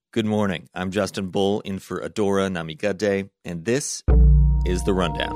Good morning. I'm Justin Bull in for Adora Namigade, and this is The Rundown.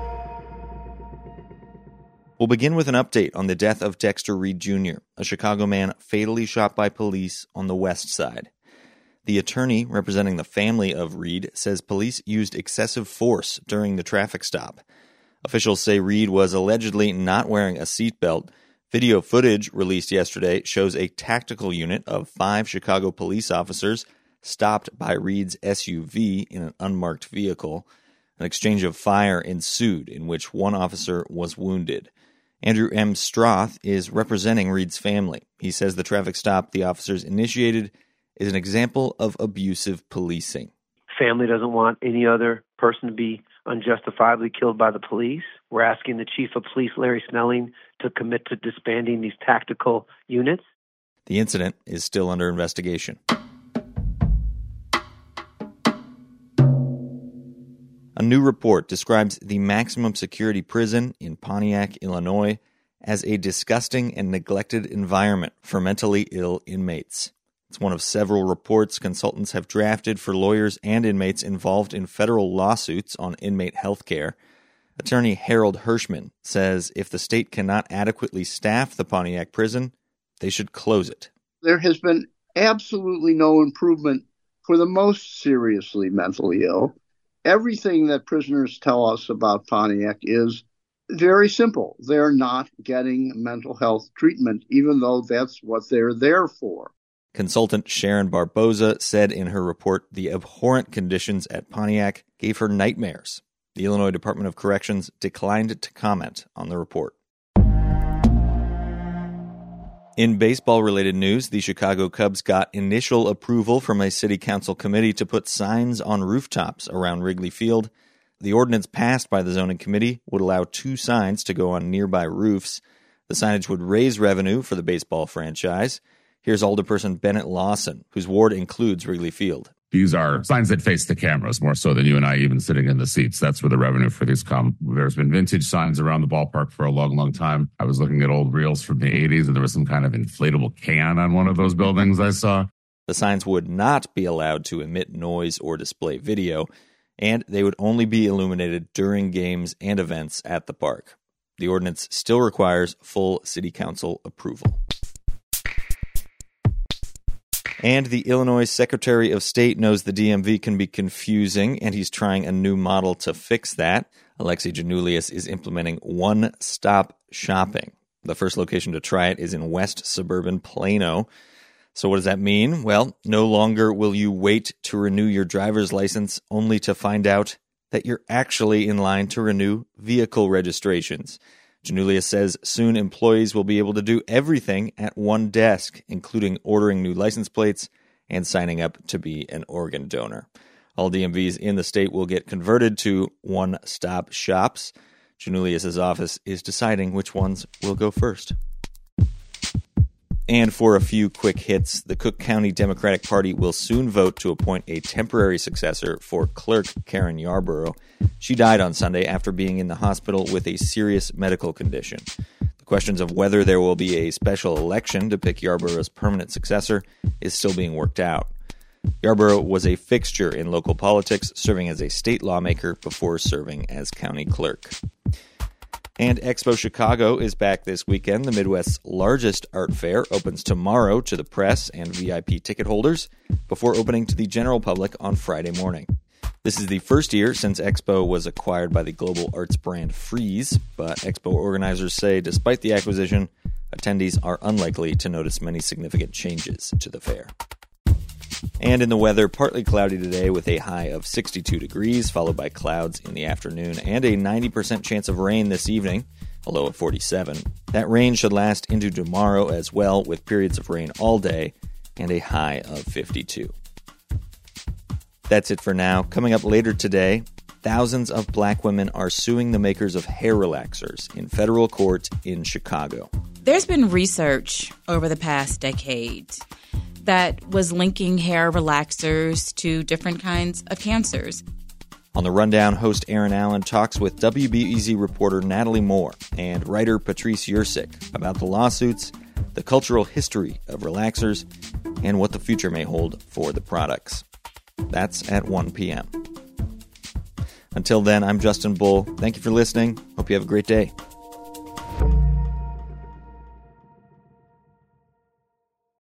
We'll begin with an update on the death of Dexter Reed Jr., a Chicago man fatally shot by police on the West Side. The attorney representing the family of Reed says police used excessive force during the traffic stop. Officials say Reed was allegedly not wearing a seatbelt. Video footage released yesterday shows a tactical unit of 5 Chicago police officers stopped by Reed's SUV in an unmarked vehicle. An exchange of fire ensued in which one officer was wounded. Andrew M. Stroth is representing Reed's family. He says the traffic stop the officers initiated is an example of abusive policing. Family doesn't want any other person to be unjustifiably killed by the police. We're asking the Chief of Police, Larry Snelling, to commit to disbanding these tactical units. The incident is still under investigation. A new report describes the maximum security prison in Pontiac, Illinois, as a disgusting and neglected environment for mentally ill inmates. It's one of several reports consultants have drafted for lawyers and inmates involved in federal lawsuits on inmate health care. Attorney Harold Hirschman says if the state cannot adequately staff the Pontiac prison, they should close it. There has been absolutely no improvement for the most seriously mentally ill. Everything that prisoners tell us about Pontiac is very simple. They're not getting mental health treatment, even though that's what they're there for. Consultant Sharon Barboza said in her report the abhorrent conditions at Pontiac gave her nightmares. The Illinois Department of Corrections declined to comment on the report. In baseball-related news, the Chicago Cubs got initial approval from a city council committee to put signs on rooftops around Wrigley Field. The ordinance passed by the zoning committee would allow 2 signs to go on nearby roofs. The signage would raise revenue for the baseball franchise. Here's Alderperson Bennett Lawson, whose ward includes Wrigley Field. These are signs that face the cameras more so than you and I even sitting in the seats. That's where the revenue for these come. There's been vintage signs around the ballpark for a long, long time. I was looking at old reels from the 80s, and there was some kind of inflatable can on one of those buildings I saw. The signs would not be allowed to emit noise or display video, and they would only be illuminated during games and events at the park. The ordinance still requires full city council approval. And the Illinois Secretary of State knows the DMV can be confusing, and he's trying a new model to fix that. Alexi Giannoulias is implementing one-stop shopping. The first location to try it is in West Suburban Plano. So what does that mean? Well, no longer will you wait to renew your driver's license only to find out that you're actually in line to renew vehicle registrations. Giannoulias says soon employees will be able to do everything at one desk, including ordering new license plates and signing up to be an organ donor. All DMVs in the state will get converted to one-stop shops. Giannoulias' office is deciding which ones will go first. And for a few quick hits, the Cook County Democratic Party will soon vote to appoint a temporary successor for clerk Karen Yarborough. She died on Sunday after being in the hospital with a serious medical condition. The questions of whether there will be a special election to pick Yarborough's permanent successor is still being worked out. Yarborough was a fixture in local politics, serving as a state lawmaker before serving as county clerk. And Expo Chicago is back this weekend. The Midwest's largest art fair opens tomorrow to the press and VIP ticket holders before opening to the general public on Friday morning. This is the first year since Expo was acquired by the global arts brand Frieze, but Expo organizers say despite the acquisition, attendees are unlikely to notice many significant changes to the fair. And in the weather, partly cloudy today with a high of 62 degrees, followed by clouds in the afternoon, and a 90% chance of rain this evening, a low of 47. That rain should last into tomorrow as well, with periods of rain all day and a high of 52. That's it for now. Coming up later today, thousands of black women are suing the makers of hair relaxers in federal court in Chicago. There's been research over the past decade that was linking hair relaxers to different kinds of cancers. On the Rundown, host Aaron Allen talks with WBEZ reporter Natalie Moore and writer Patrice Yersick about the lawsuits, the cultural history of relaxers, and what the future may hold for the products. That's at 1 p.m. Until then, I'm Justin Bull. Thank you for listening. Hope you have a great day.